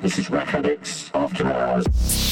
This is Rack Addicts After Hours.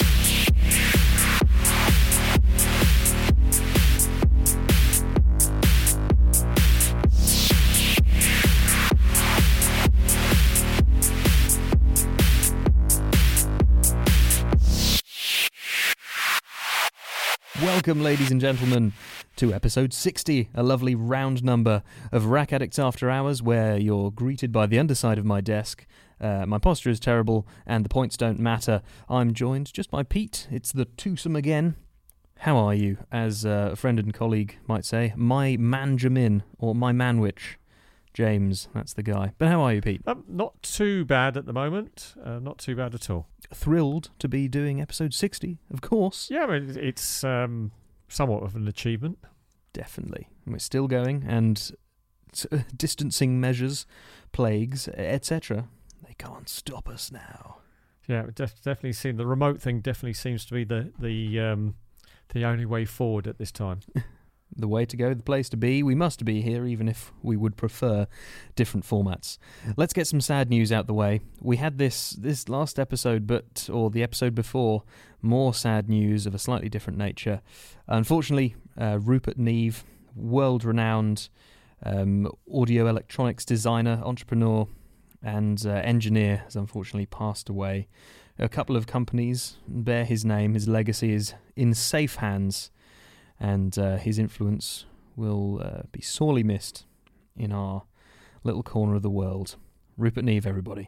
Welcome, ladies and gentlemen, to episode 60, a lovely round number of Rack Addicts After Hours, where you're greeted by the underside of my desk. My posture is terrible, and the points don't matter. I'm joined just by Pete. It's the twosome again. How are you, as a friend and colleague might say? My Manjamin, or my Manwich. James, that's the guy. But how are you, Pete? Not too bad at the moment. Not too bad at all. Thrilled to be doing episode 60, of course. Yeah, I mean, it's somewhat of an achievement. Definitely. We're still going, and distancing measures, plagues, etc., they can't stop us now. Yeah, definitely seem the remote thing definitely seems to be the only way forward at this time. The way to go, the place to be. We must be here, even if we would prefer different formats. Let's get some sad news out the way. We had this last episode, or the episode before, more sad news of a slightly different nature. Unfortunately, Rupert Neve, world-renowned audio electronics designer, entrepreneur, and engineer, has unfortunately passed away. A couple of companies bear his name. His legacy is in safe hands, and his influence will be sorely missed in our little corner of the world. Rupert Neve, everybody.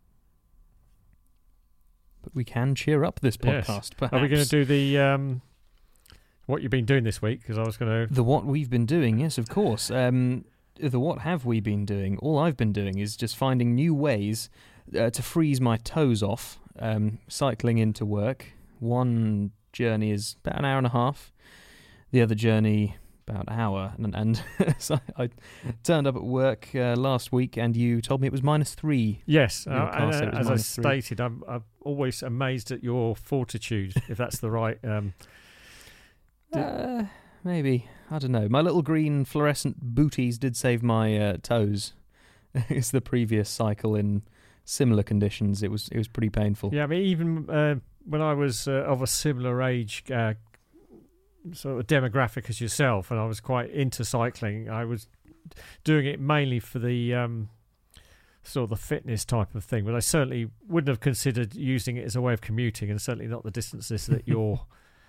But we can cheer up this podcast, perhaps. Are we going to do the what you've been doing this week? Because I was going to... The what we've been doing, yes, of course. The what have we been doing? All I've been doing is just finding new ways to freeze my toes off, cycling into work. One journey is about an hour and a half. The other journey, about an hour. And so I turned up at work last week, and you told me it was -3. Yes, as I stated, I'm always amazed at your fortitude, if that's the right... Maybe. I don't know. My little green fluorescent booties did save my toes. It's the previous cycle in similar conditions. It was pretty painful. Yeah, I mean, even when I was of a similar age... sort of demographic as yourself, and I was quite into cycling. I was doing it mainly for the sort of the fitness type of thing, but I certainly wouldn't have considered using it as a way of commuting, and certainly not the distances that you're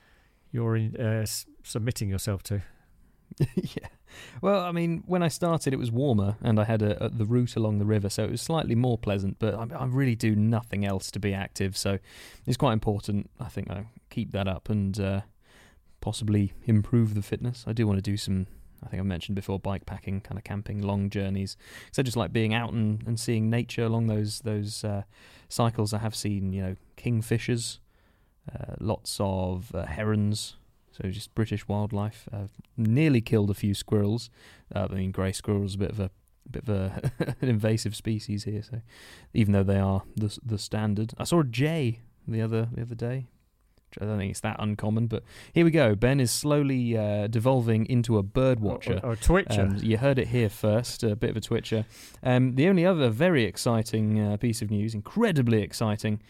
submitting yourself to. Yeah. Well, I mean, when I started, it was warmer, and I had the route along the river, so it was slightly more pleasant, but I really do nothing else to be active, so it's quite important, I think, I keep that up and possibly improve the fitness. I do want to do some, I think I mentioned before, bike packing, kind of camping, long journeys. So just like being out and seeing nature along those cycles. I have seen, kingfishers, lots of herons, so just British wildlife. Nearly killed a few squirrels. I mean, grey squirrels, a bit of an invasive species here. So even though they are the standard, I saw a jay the other day. I don't think it's that uncommon, but here we go. Ben is slowly devolving into a bird watcher. Or a twitcher. You heard it here first, a bit of a twitcher. The only other very exciting piece of news, incredibly exciting,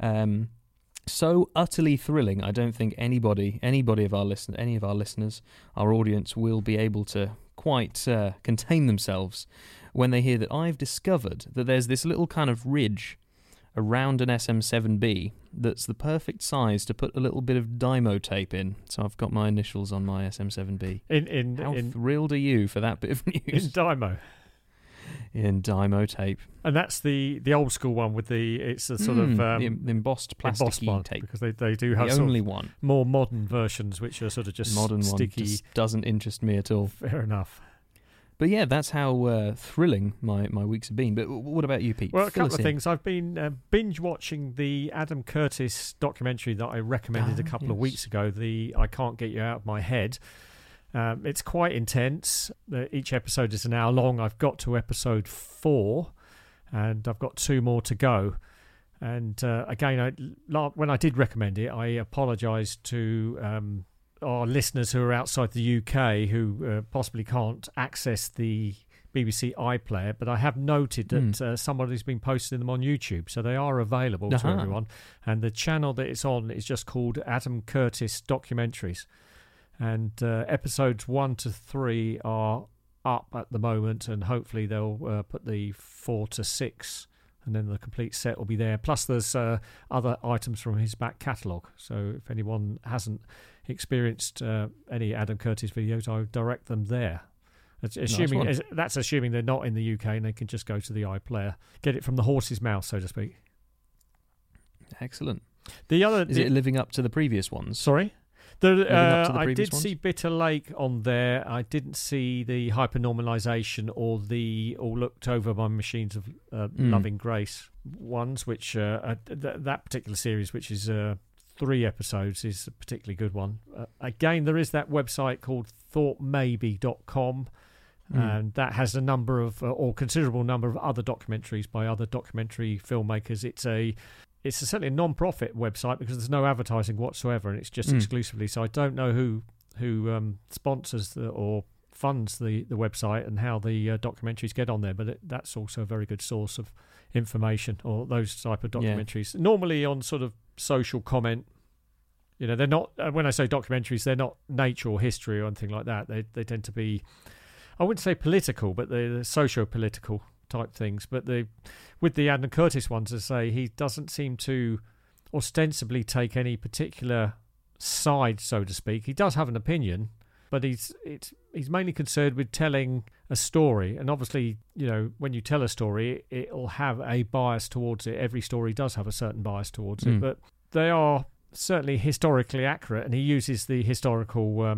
so utterly thrilling, I don't think any of our listeners, our audience, will be able to quite contain themselves when they hear that I've discovered that there's this little kind of ridge around an SM7B that's the perfect size to put a little bit of Dymo tape in. So I've got my initials on my SM7B. How thrilled are you for that bit of news? In Dymo. In Dymo tape. And that's the old school one with it's a sort of... the embossed plasticky tape. Because they do have the only one. More modern versions, which are sort of just modern sticky. One just doesn't interest me at all. Fair enough. But yeah, that's how thrilling my weeks have been. But what about you, Pete? Well, a couple of things. I've been binge watching the Adam Curtis documentary that I recommended a couple of weeks ago, the I Can't Get You Out of My Head. It's quite intense. Each episode is an hour long. I've got to episode 4, and I've got 2 more to go. And again, when I did recommend it, I apologise to our listeners who are outside the UK who possibly can't access the BBC iPlayer, but I have noted that somebody's been posting them on YouTube, so they are available to everyone. And the channel that it's on is just called Adam Curtis Documentaries. And episodes 1 to 3 are up at the moment, and hopefully they'll put the 4 to 6, and then the complete set will be there. Plus there's other items from his back catalogue, so if anyone hasn't experienced any Adam Curtis videos, I would direct them there. That's assuming they're not in the UK and they can just go to the iPlayer, get it from the horse's mouth, so to speak. Excellent. Is it living up to the previous ones? Sorry? I did ones? see Bitter Lake on there. I didn't see the Hypernormalization or the All Looked Over by Machines of Loving Grace ones, which that particular series, which is 3 episodes, is a particularly good one. Again, there is that website called thoughtmaybe.com, and that has a number of, or considerable number of other documentaries by other documentary filmmakers. It's certainly a non-profit website because there's no advertising whatsoever, and it's just exclusively. So I don't know who sponsors or funds the website and how the documentaries get on there, but that's also a very good source of information, or those type of documentaries. Normally on sort of social comment. You know, they're not. When I say documentaries, they're not nature or history or anything like that. They tend to be, I wouldn't say political, but they're socio-political type things. But with the Adam Curtis ones, I say, he doesn't seem to ostensibly take any particular side, so to speak. He does have an opinion, but he's mainly concerned with telling a story. And obviously, you know, when you tell a story, it'll have a bias towards it. Every story does have a certain bias towards it, but they are certainly historically accurate, and he uses the historical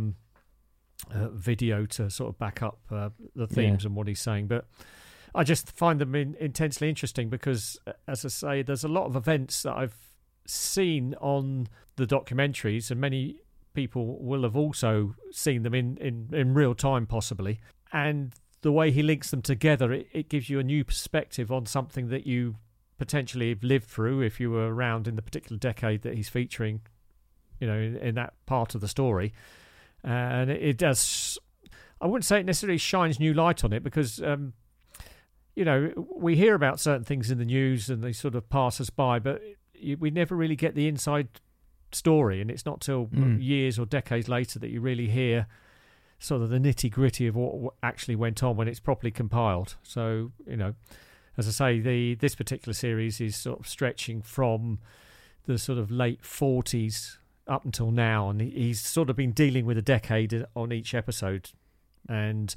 video to sort of back up the themes and what he's saying. But I just find them intensely interesting because, as I say, there's a lot of events that I've seen on the documentaries, and many people will have also seen them in real time possibly, and the way he links them together, it gives you a new perspective on something that you potentially have lived through if you were around in the particular decade that he's featuring, you know, in that part of the story. And it does, I wouldn't say it necessarily shines new light on it because you know, we hear about certain things in the news and they sort of pass us by, but we never really get the inside story, and it's not till years or decades later that you really hear sort of the nitty-gritty of what actually went on when it's properly compiled. So, you know, as I say, this particular series is sort of stretching from the sort of late 40s up until now, and he's sort of been dealing with a decade on each episode. And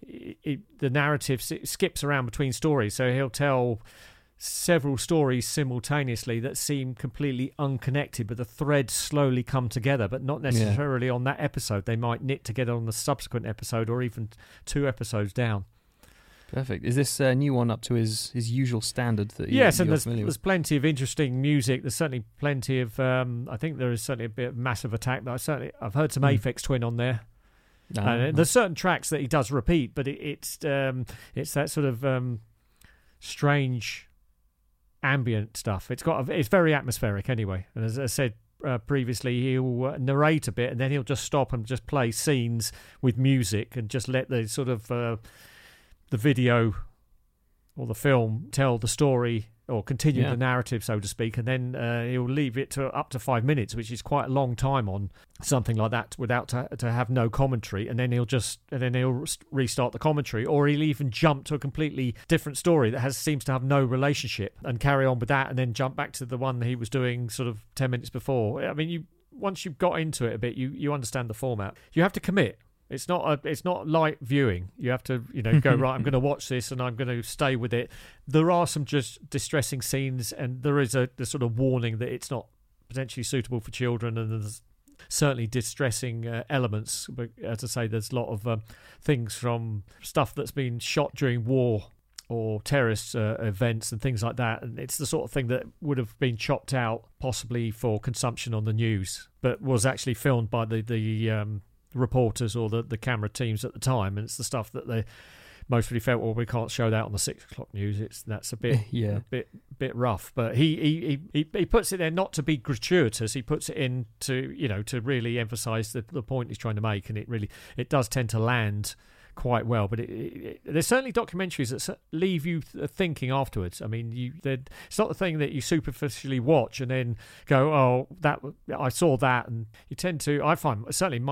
the narrative skips around between stories, so he'll tell several stories simultaneously that seem completely unconnected, but the threads slowly come together, but not necessarily on that episode. They might knit together on the subsequent episode or even 2 episodes down. Perfect. Is this a new one up to his usual standard that yes, and there's plenty of interesting music. There's certainly plenty of I think there is certainly a bit of Massive Attack that I've heard some Aphex Twin on there. There's certain tracks that he does repeat, but it's that sort of strange ambient stuff. It's very atmospheric anyway. And as I said previously, he'll narrate a bit and then he'll just stop and just play scenes with music and just let the sort of the video or the film tell the story or continue the narrative, so to speak, and then he'll leave it to up to 5 minutes, which is quite a long time on something like that without to have no commentary, and then he'll restart the commentary, or he'll even jump to a completely different story that seems to have no relationship and carry on with that, and then jump back to the one that he was doing sort of 10 minutes before. I mean, once you've got into it a bit, you understand the format. You have to commit. It's not light viewing. You have to, you know, go, right, I'm going to watch this and I'm going to stay with it. There are some just distressing scenes, and there is the sort of warning that it's not potentially suitable for children, and there's certainly distressing elements. But as I say, there's a lot of things from stuff that's been shot during war or terrorist events and things like that, and it's the sort of thing that would have been chopped out possibly for consumption on the news, but was actually filmed by the reporters or the camera teams at the time, and it's the stuff that they mostly felt, well, we can't show that on the 6 o'clock news. That's a bit a bit rough. But he puts it there not to be gratuitous. He puts it in to, you know, to really emphasise the point he's trying to make, and it does tend to land quite well. But there's certainly documentaries that leave you thinking afterwards. I mean, it's not the thing that you superficially watch and then go, "Oh, I saw that," and you tend to. I find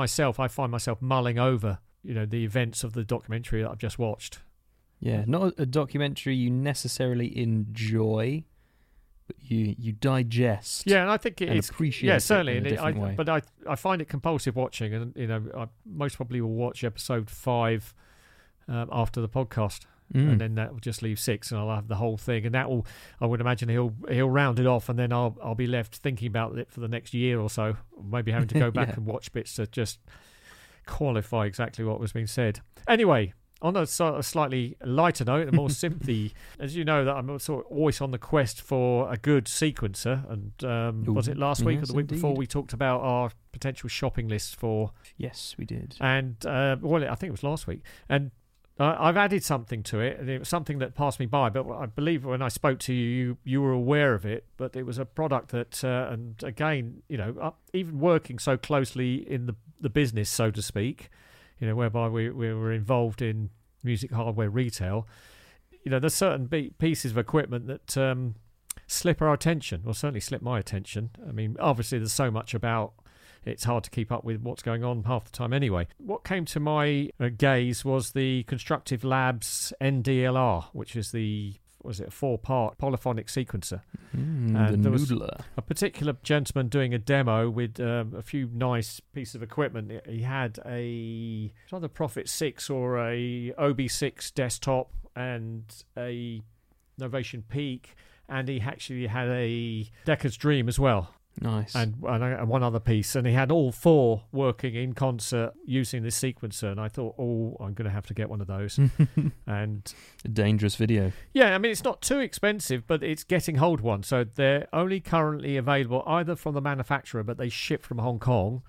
myself mulling over, the events of the documentary that I've just watched. Yeah, not a documentary you necessarily enjoy, but you digest. Yeah, and I think it's appreciate. Yeah, certainly, it in a different way. But I find it compulsive watching, and I most probably will watch episode 5 after the podcast, and then that will just leave 6, and I'll have the whole thing, and that will, I would imagine he'll round it off, and then I'll be left thinking about it for the next year or so, maybe having to go back and watch bits to just qualify exactly what was being said. Anyway. On a sort of slightly lighter note, a more sympathy, as you know, that I'm sort of always on the quest for a good sequencer. And was it last week or the week before we talked about our potential shopping lists for? Yes, we did. And I think it was last week. And I've added something to it, and it was something that passed me by. But I believe when I spoke to you, you were aware of it. But it was a product that, and again, even working so closely in the business, so to speak. Whereby we were involved in music hardware retail, there's certain pieces of equipment that slip our attention, or certainly slip my attention. I mean, obviously there's so much about it's hard to keep up with what's going on half the time anyway. What came to my gaze was the Constructive Labs NDLR, which is a 4-part polyphonic sequencer. And there was a particular gentleman doing a demo with a few nice pieces of equipment. He had either Prophet 6 or a OB6 desktop and a Novation Peak, and he actually had a Decker's Dream as well. Nice. And one other piece. And he had all 4 working in concert using this sequencer. And I thought, I'm going to have to get one of those. And a dangerous video. Yeah, I mean, it's not too expensive, but it's getting hold one. So they're only currently available either from the manufacturer, but they ship from Hong Kong,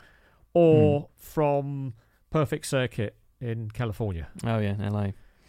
or from Perfect Circuit in California. Oh, yeah, LA.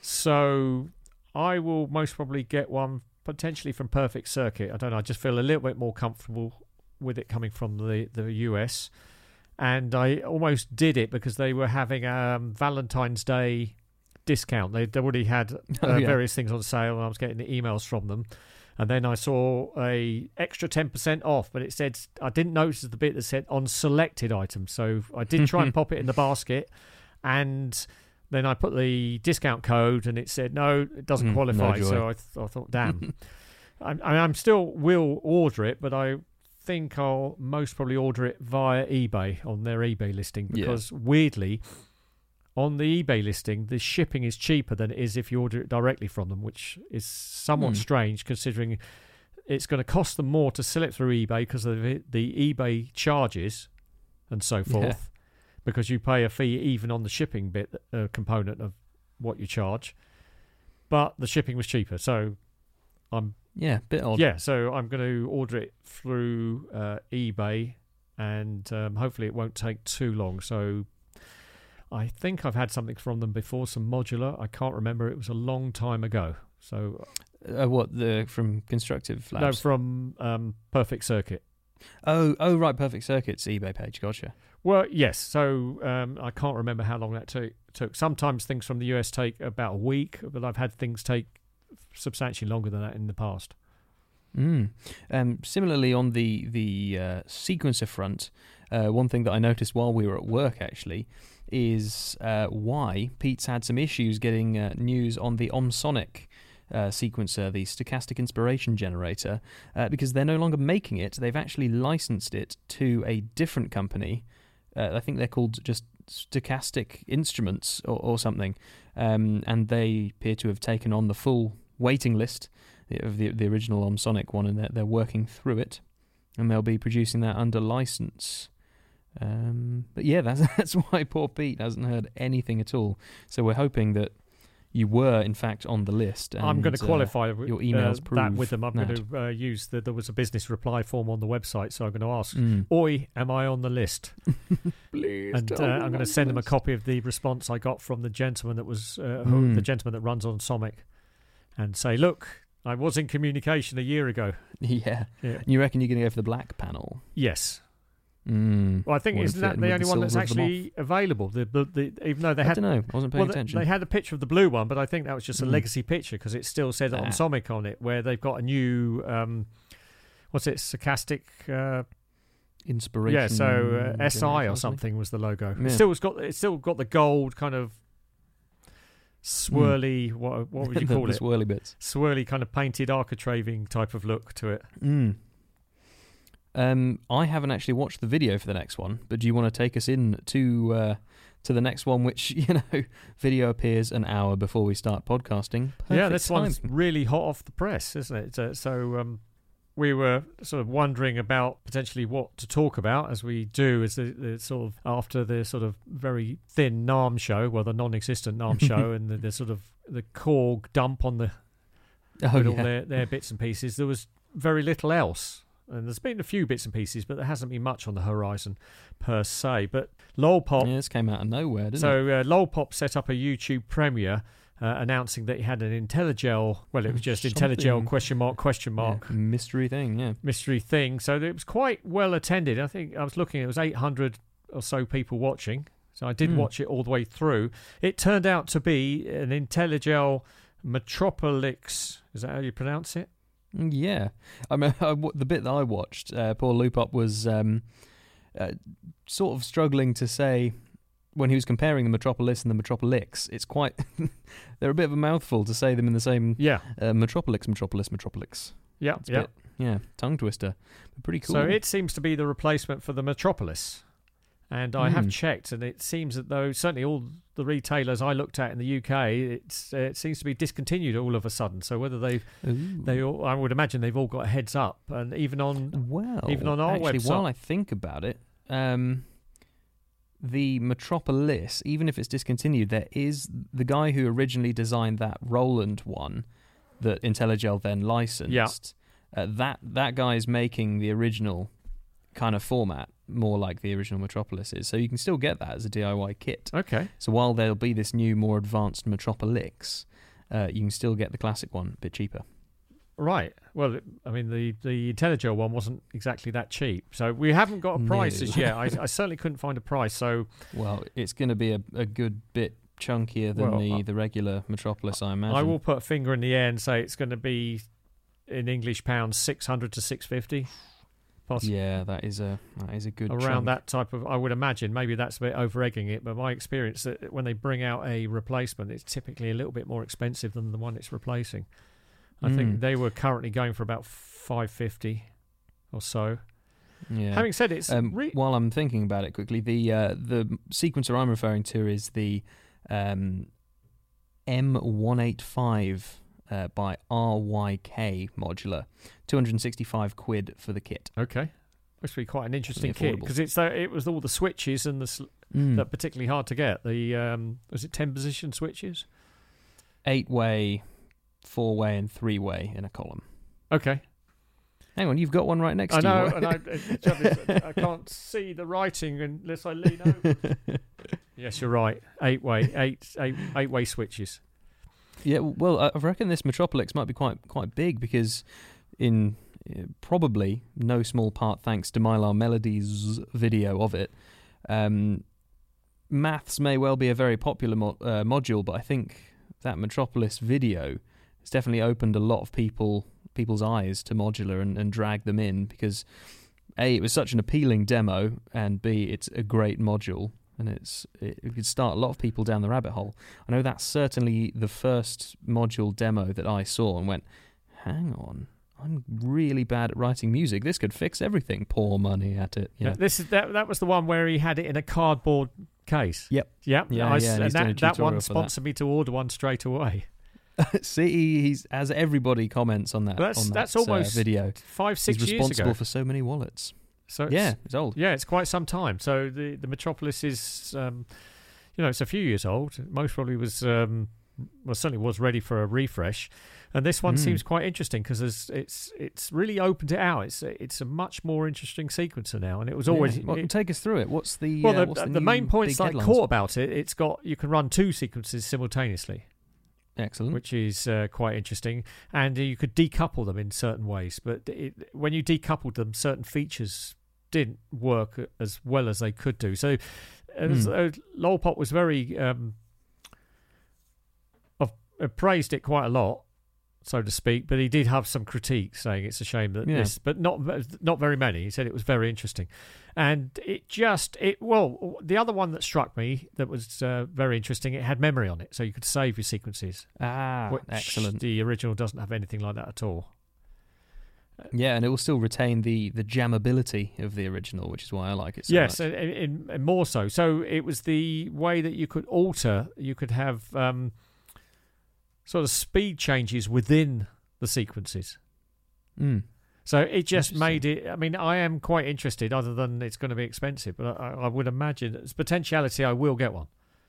So I will most probably get one potentially from Perfect Circuit. I don't know. I just feel a little bit more comfortable with it coming from the US, and I almost did it because they were having a Valentine's Day discount. They'd already had various things on sale, and I was getting the emails from them, and then I saw a extra 10% off, but it said, I didn't notice the bit that said on selected items, so I did try and pop it in the basket, and then I put the discount code and it said no, it doesn't qualify. No, so I thought, damn. I'm still will order it, but I think I'll most probably order it via eBay on their eBay listing, because weirdly on the eBay listing the shipping is cheaper than it is if you order it directly from them, which is somewhat strange considering it's going to cost them more to sell it through eBay because of the eBay charges and so forth, because you pay a fee even on the shipping bit component of what you charge, but the shipping was cheaper, so I'm bit odd. Yeah, so I'm going to order it through eBay, and hopefully it won't take too long. So I think I've had something from them before, some modular. I can't remember. It was a long time ago. So from Constructive Labs? No, from Perfect Circuit. Oh, right, Perfect Circuit's eBay page. Gotcha. Well, yes. So I can't remember how long that took. Sometimes things from the US take about a week, but I've had things take substantially longer than that in the past. Similarly, on the sequencer front, one thing that I noticed while we were at work actually is why Pete's had some issues getting news on the Omsonic sequencer, the stochastic inspiration generator, because they're no longer making it. They've actually licensed it to a different company. I think they're called just Stochastic Instruments or something, and they appear to have taken on the full waiting list of the original Omsonic one, and they're working through it, and they'll be producing that under license. But yeah, that's why poor Pete hasn't heard anything at all. So we're hoping that you were in fact on the list. And, I'm going to qualify your emails that with them. I'm going to use there was a business reply form on the website, so I'm going to ask, "Oi, am I on the list?" Please. And I'm going to send them a copy of the response I got from the gentleman that was the gentleman that runs Omsonic, and say, "Look, I was in communication a year ago." Yeah. You reckon you're going to go for the black panel? Yes. Well, I think Wouldn't isn't that fit in the with only the one that's silver of the actually available? The even though they I had don't know. I wasn't paying attention. they had a picture of the blue one, but I think that was just a legacy picture because it still said Ah. Onsonic on it, where they've got a new sarcastic. Inspiration. Yeah, so SI or something. something was the logo. Yeah. It's still got the gold kind of swirly. What would you call the it? swirly bits. Swirly kind of painted architraving type of look to it. I haven't actually watched the video for the next one, but do you want to take us in to the next one, which, video appears an hour before we start podcasting? Yeah, this Perfect one's timing. really hot off the press, isn't it? So we were sort of wondering about potentially what to talk about, as we do, as the sort of after the sort of very thin NARM show, well, the non-existent NARM show, and the sort of the Korg dump on the with all their bits and pieces. There was very little else. And there's been a few bits and pieces, but there hasn't been much on the horizon per se. But Lolpop... Yeah, this came out of nowhere, didn't it? So Lolpop set up a YouTube premiere announcing that he had an IntelliGel... Well, it was just IntelliGel question mark. Yeah, mystery thing, yeah. Mystery thing. So it was quite well attended. I think I was looking, it was 800 or so people watching. So I did watch it all the way through. It turned out to be an IntelliGel Metropolix. Is that how you pronounce it? Yeah. I mean, the bit that I watched, poor Lupop was sort of struggling to say, when he was comparing the Metropolis and the Metropolix, it's quite... they're a bit of a mouthful to say them in the same... Yeah. Metropolis. Yeah, It's a bit, tongue twister. But pretty cool. So it seems to be the replacement for the Metropolis. And I have checked, and it seems that though certainly all the retailers I looked at in the UK, it seems to be discontinued all of a sudden. So whether I would imagine they've all got a heads up, and even on our actually, website. While I think about it, the Metropolis, even if it's discontinued, there is the guy who originally designed that Roland one that IntelliGel then licensed. Yeah. That guy is making the original kind of format, more like the original Metropolis is. So you can still get that as a DIY kit. Okay. So while there'll be this new, more advanced Metropolix, you can still get the classic one a bit cheaper. Right. Well, I mean, the IntelliGel one wasn't exactly that cheap. So we haven't got a price as yet. I certainly couldn't find a price. So, well, it's going to be a good bit chunkier than the regular Metropolis, I imagine. I will put a finger in the air and say it's going to be, in English pounds, 600 to 650. Yeah, that is a good around chunk. that type of. I would imagine maybe that's a bit over-egging it, but my experience that when they bring out a replacement, it's typically a little bit more expensive than the one it's replacing. I think they were currently going for about $550 or so. Yeah. Having said it, while I'm thinking about it quickly, the sequencer I'm referring to is the M185 by RYK modular, £265 for the kit. Okay, must be quite an interesting kit because it was all the switches and that particularly hard to get. The was it 10 position switches? 8-way, 4-way, and 3-way in a column. Okay. Hang on, you've got one right next to you. I know, and I can't see the writing unless I lean over. Yes, you're right. 8-way switches. Yeah, well, I reckon this Metropolix might be quite big because in probably no small part thanks to Mylar Melody's video of it, maths may well be a very popular module, but I think that Metropolis video has definitely opened a lot of people's eyes to modular and dragged them in because A, it was such an appealing demo, and B, it's a great module. And it could start a lot of people down the rabbit hole. I know that's certainly the first module demo that I saw and went, hang on, I'm really bad at writing music. This could fix everything. Pour money at it. Yeah. That was the one where he had it in a cardboard case. Yep. Yeah. And that one sponsored me to order one straight away. See, he's as everybody comments on that. That's almost video. 5-6 years ago. He's responsible for so many wallets. So it's old. Yeah, it's quite some time. So the Metropolis is, it's a few years old. Most probably was, certainly was ready for a refresh. And this one seems quite interesting because it's really opened it out. It's a much more interesting sequencer now, and it was always. Yeah. Take us through it. What's the the main points that I headlines? caught about it? You can run 2 sequences simultaneously. Excellent. Which is quite interesting, and you could decouple them in certain ways. But when you decoupled them, certain features didn't work as well as they could do. So Lolpop was very praised it quite a lot, so to speak, but he did have some critiques saying it's a shame that this, but not very many. He said it was very interesting. And the other one that struck me that was very interesting, it had memory on it, so you could save your sequences. Excellent. The original doesn't have anything like that at all. Yeah, and it will still retain the jammability of the original, which is why I like it so much. Yes, and more so. So it was the way that you could alter, you could have sort of speed changes within the sequences. So it just made it, I mean, I am quite interested, other than it's going to be expensive, but I would imagine it's potentiality I will get one.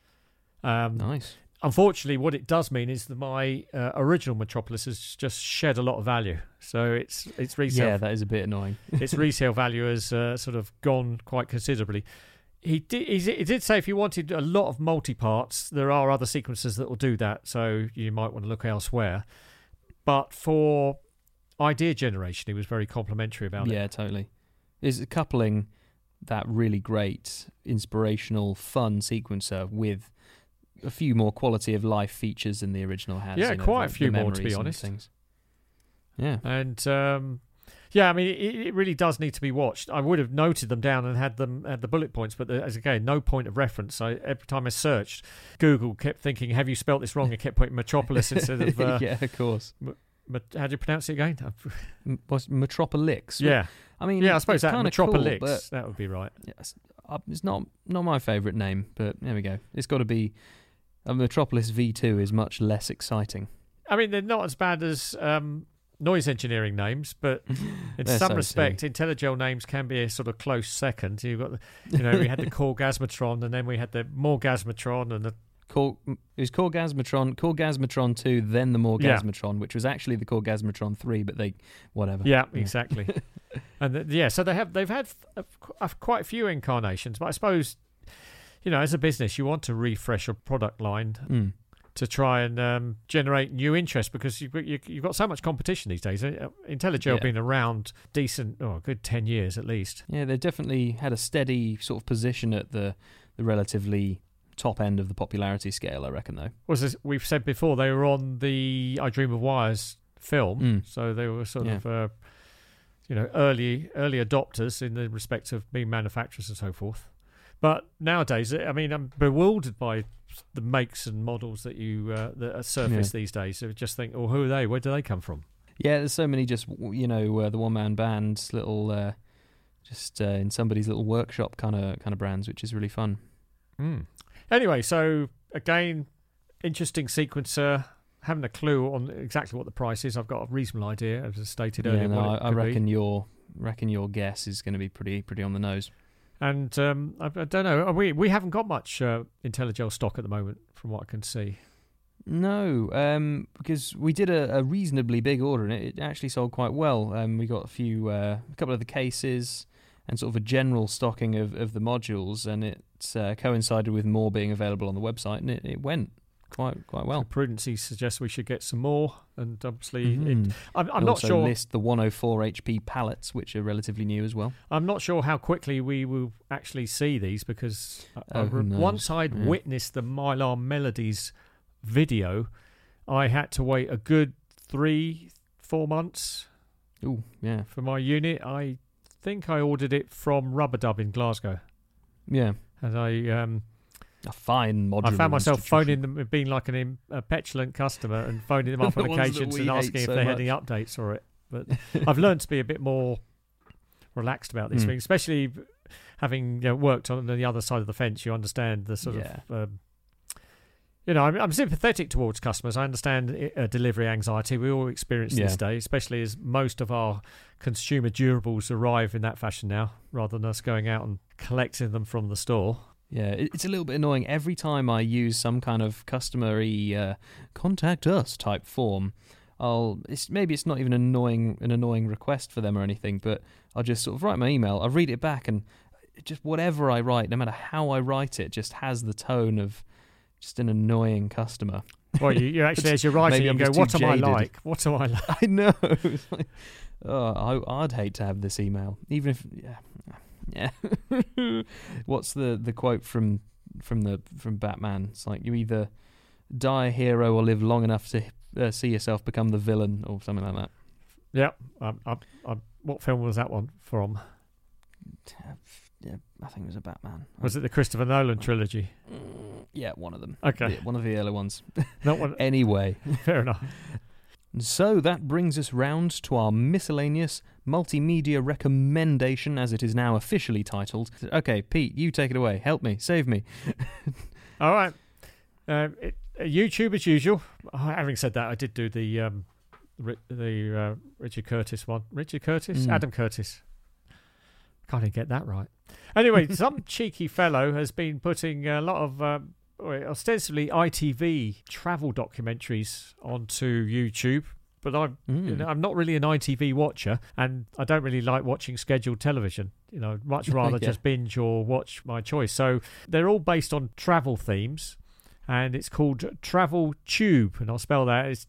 Nice. Unfortunately, what it does mean is that my original Metropolis has just shed a lot of value. So its resale. Yeah, that is a bit annoying. Its resale value has sort of gone quite considerably. He did say if you wanted a lot of multi-parts, there are other sequences that will do that. So you might want to look elsewhere. But for idea generation, he was very complimentary about it. Yeah, totally. Is coupling that really great, inspirational, fun sequencer with a few more quality of life features than the original has. Yeah, quite a few more, to be honest. Things. Yeah. And I mean, it really does need to be watched. I would have noted them down and had the bullet points, but there's, again, no point of reference. Every time I searched, Google kept thinking, have you spelt this wrong? I kept putting Metropolis instead of... yeah, of course. How do you pronounce it again? Was Metropolix? Yeah. I mean, I suppose that Metropolix, cool, but that would be right. Yes, it's not my favourite name, but there we go. It's got to be... Metropolis V2 is much less exciting. I mean, they're not as bad as noise engineering names, but in some respect, IntelliGel names can be a sort of close second. You've got, we had the Corgasmatron, and then we had the Morgasmatron, and the it was Corgasmatron 2, then the Morgasmatron, which was actually the Corgasmatron 3, but whatever. Yeah, exactly. And so they've had quite a few incarnations, but I suppose, as a business, you want to refresh your product line to try and generate new interest, because you've got so much competition these days. IntelliGel been around a good 10 years at least. Yeah, they've definitely had a steady sort of position at the relatively top end of the popularity scale, I reckon, though. We've said before, they were on the I Dream of Wires film, so they were sort of early adopters in the respect of being manufacturers and so forth. But nowadays, I mean, I'm bewildered by the makes and models that that are surfaced these days. So just think, who are they? Where do they come from? Yeah, there's so many just, the one-man band, little, in somebody's little workshop kind of brands, which is really fun. Anyway, so again, interesting sequencer. Haven't a clue on exactly what the price is. I've got a reasonable idea, as I stated earlier. I reckon your guess is going to be pretty on the nose. And I don't know. We haven't got much IntelliGel stock at the moment, from what I can see. No, because we did a reasonably big order, and it actually sold quite well. We got a couple of the cases, and sort of a general stocking of the modules, and it coincided with more being available on the website, and it went quite well. So prudency suggests we should get some more, and obviously I'm not sure. List the 104 HP pallets, which are relatively new as well. I'm not sure how quickly we will actually see these, because once I'd witnessed the Mylar Melodies video, I had to wait a good 3-4 months. For my unit. I think I ordered it from Rubber Dub in Glasgow. Yeah, and a fine modular. I found myself phoning them, being like a petulant customer, and phoning them up on occasions and asking if they had any updates for it. But I've learned to be a bit more relaxed about these things, especially having worked on the other side of the fence. You understand the sort of... I'm sympathetic towards customers. I understand delivery anxiety. We all experience this day, especially as most of our consumer durables arrive in that fashion now, rather than us going out and collecting them from the store. Yeah, it's a little bit annoying. Every time I use some kind of customer-y contact us type form, maybe it's not even an annoying request for them or anything, but I'll just sort of write my email, I'll read it back, and just whatever I write, no matter how I write it, just has the tone of just an annoying customer. Well, you actually, as you're writing, you go, what am I like? What am I like? I know. It's like, I'd hate to have this email. Even if, Yeah. What's the quote from Batman? It's like, you either die a hero or live long enough to see yourself become the villain, or something like that. Yeah. What film was that one from? Yeah, I think it was a Batman. Was it the Christopher Nolan trilogy? Yeah, one of them. Okay. One of the early ones. Not one. Anyway. Fair enough. So that brings us round to our miscellaneous multimedia recommendation, as it is now officially titled. Okay, Pete, you take it away. Help me. Save me. All right. YouTube as usual. Having said that, I did do the Richard Curtis one. Richard Curtis? Adam Curtis. Can't even get that right. Anyway, some cheeky fellow has been putting a lot of ostensibly ITV travel documentaries onto YouTube. But I'm not really an ITV watcher, and I don't really like watching scheduled television. Much rather just binge or watch my choice. So they're all based on travel themes, and it's called Travel Tube, and I'll spell that. It's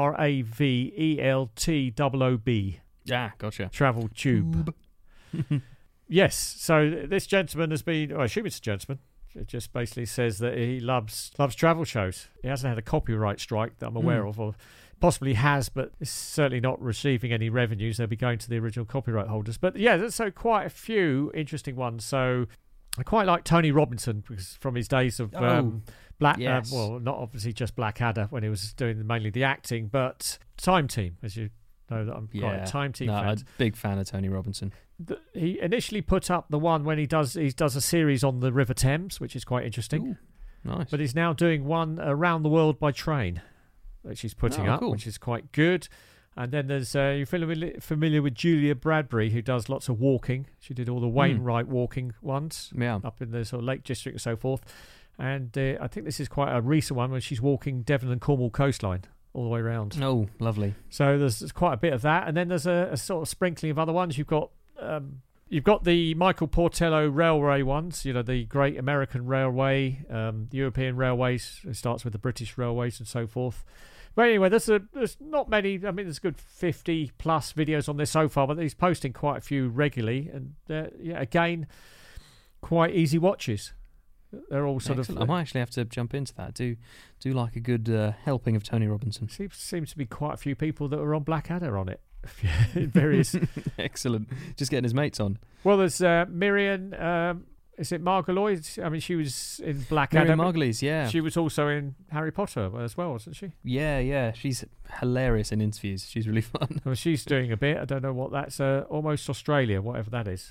TRAVELTOOB. Yeah, gotcha. Travel Tube. Yes. So this gentleman has been. I assume it's a gentleman. It just basically says that he loves travel shows. He hasn't had a copyright strike that I'm aware of, or possibly has, but is certainly not receiving any revenues. They'll be going to the original copyright holders. But yeah, so quite a few interesting ones. So I quite like Tony Robinson, because from his days of Black, yes. Well, not obviously just Blackadder when he was doing mainly the acting, but Time Team, as you know, that I'm quite a Time Team fan. I'm a big fan of Tony Robinson. He initially put up the one when he does a series on the River Thames, which is quite interesting. Ooh, nice. But he's now doing one around the world by train, which he's putting up, cool. which is quite good. And then there's you're familiar with Julia Bradbury, who does lots of walking. She did all the Wainwright walking ones, up in the sort of Lake District and so forth. And I think this is quite a recent one, where she's walking Devon and Cornwall coastline all the way around. Oh, lovely. So there's quite a bit of that, and then there's a sort of sprinkling of other ones. You've got the Michael Portello railway ones, the Great American Railway, the European railways. It starts with the British railways and so forth. But anyway, there's not many. I mean, there's a good 50 plus videos on this so far, but he's posting quite a few regularly, and again, quite easy watches. They're all sort Excellent. of. I might actually have to jump into that. Do like a good helping of Tony Robinson. Seems to be quite a few people that are on Blackadder on it. Various. Excellent. Just getting his mates on. Well, there's Miriam. Is it Margolies? I mean, she was in Blackadder. Miriam Margolyes, yeah. She was also in Harry Potter as well, wasn't she? Yeah. She's hilarious in interviews. She's really fun. Well, she's doing a bit. I don't know what that's. Almost Australia, whatever that is.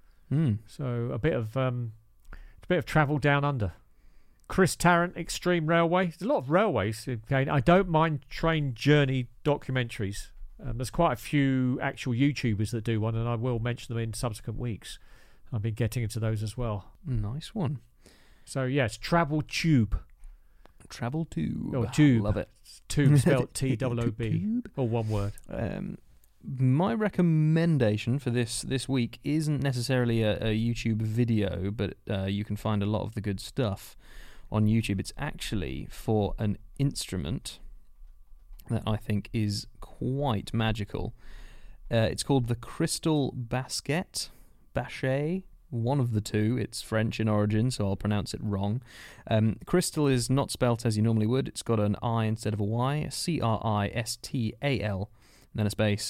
So a bit of travel down under. Chris Tarrant, Extreme Railway. There's a lot of railways. Again, I don't mind train journey documentaries. There's quite a few actual YouTubers that do one, and I will mention them in subsequent weeks. I've been getting into those as well. Nice one. So yes, Travel Tube. Travel Tube. Oh, Tube. Love it. Tube spelled TOOB. Or one word. My recommendation for this week isn't necessarily a YouTube video, but you can find a lot of the good stuff on YouTube. It's actually for an instrument that I think is quite magical. It's called the Crystal Basquet. Bachet, one of the two. It's French in origin, so I'll pronounce it wrong. Crystal is not spelt as you normally would. It's got an I instead of a Y. CRISTAL, then a space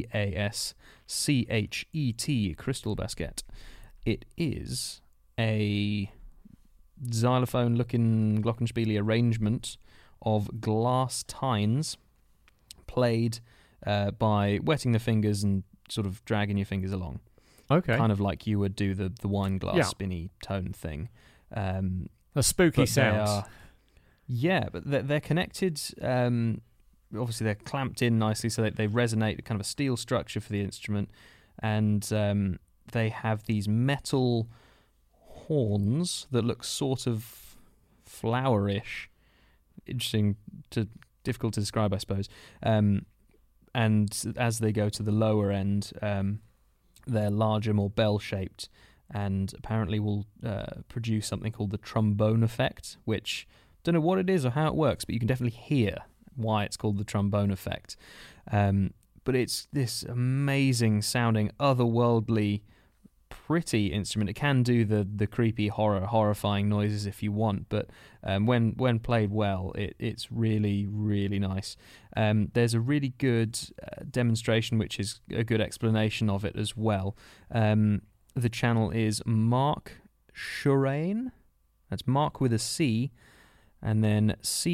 BASCHET. Crystal Basquet. It is a xylophone-looking glockenspiel arrangement of glass tines played by wetting the fingers and sort of dragging your fingers along. Okay. Kind of like you would do the wine glass spinny tone thing. A spooky sounds. But they're connected. Obviously, they're clamped in nicely so that they resonate, kind of a steel structure for the instrument. And they have these metal horns that look sort of flowerish. Difficult to describe, I suppose. And as they go to the lower end, they're larger, more bell-shaped, and apparently will produce something called the trombone effect, which, don't know what it is or how it works, but you can definitely hear why it's called the trombone effect. But it's this amazing-sounding, otherworldly pretty instrument. It can do the creepy horrifying noises if you want, but when played well, it's really, really nice. There's a really good demonstration, which is a good explanation of it as well. The channel is Mark Chourain. That's Mark with a C, and then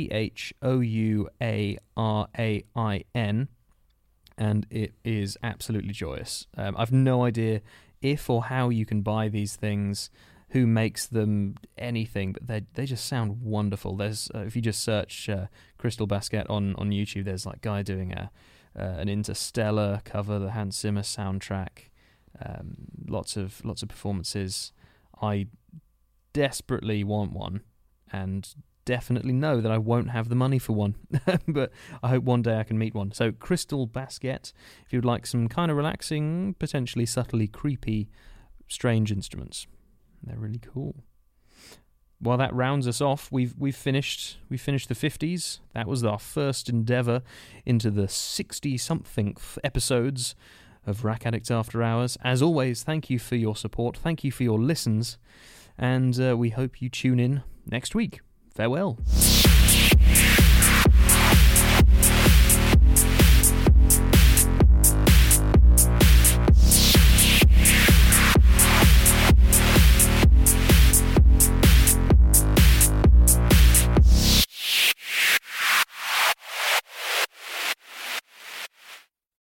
CHOUARAIN, and it is absolutely joyous. I've no idea if or how you can buy these things, who makes them, anything, but they just sound wonderful. There's if you just search Crystal Basket on YouTube, there's like guy doing an Interstellar cover, the Hans Zimmer soundtrack, lots of performances. I desperately want one, and definitely know that I won't have the money for one, but I hope one day I can meet one. So Crystal Basket, if you'd like some kind of relaxing, potentially subtly creepy, strange instruments. They're really cool. Well, that rounds us off. We've finished the 50s. That was our first endeavour into the 60-something episodes of Rack Addicts After Hours. As always, thank you for your support. Thank you for your listens. And we hope you tune in next week. Farewell.